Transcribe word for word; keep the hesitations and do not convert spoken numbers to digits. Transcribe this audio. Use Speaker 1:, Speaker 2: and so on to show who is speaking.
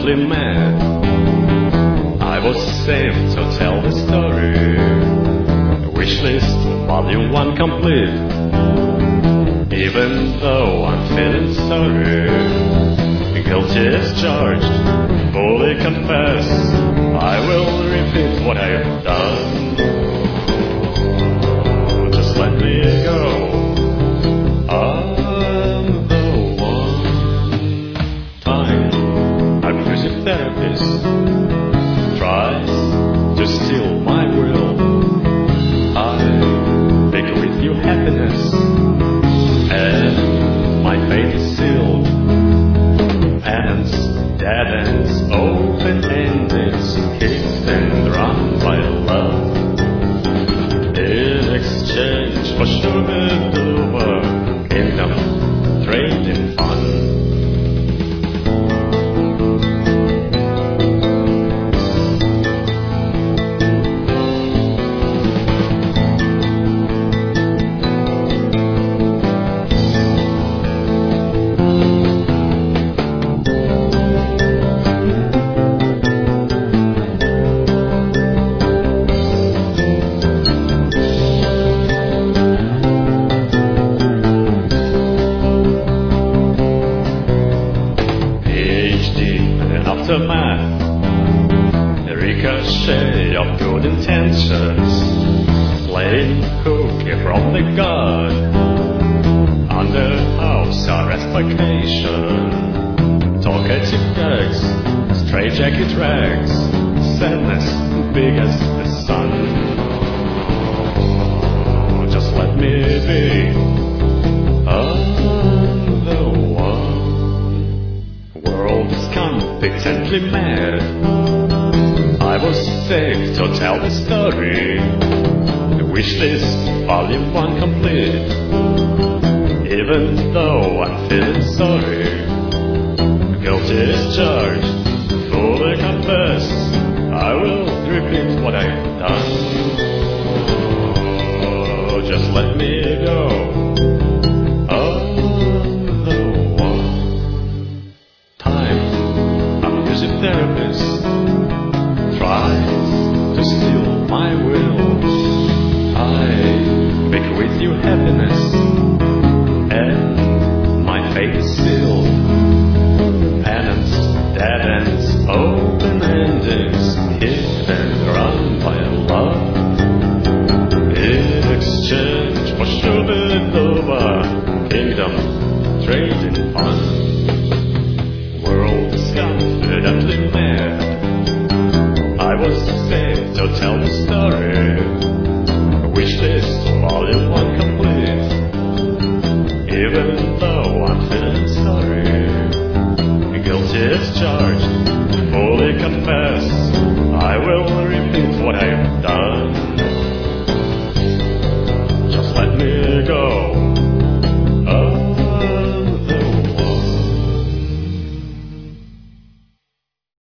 Speaker 1: confidently mad. I was saved to tell the story. Wishlist volume one complete. Even though I'm feeling sorry, guilty as charged, fully confess. I will repeat what I have done. Just let me go. I'm the one. Time, a music therapist tries to steal my will. I pick with you happiness, and my fate is sealed. Penance, dead ends, open endings, kicked and run by love. In exchange for sugar over kingdom, trade in fun. Aftermath, a ricochet of good intentions, playing hooky from the god, under house arrest vacation, talkative gags, straitjacket rags, sadness big as the sun. Just let me be. I'm the one. World is competently mad. I was saved to tell the story. The wishlist, volume one complete. Even though I'm feeling sorry, guilty is charged, fully confess. I will repeat what I've done. Oh, just let me go. Therapist tries to steal my will. I pick with you happiness, and my fate is sealed. Penance, dead ends, open endings, hit and run by love. In exchange for sugar over kingdom, trade in fun. World is confidently mad. I was saved to tell the story. Wishlist volume one complete. Even though I'm feeling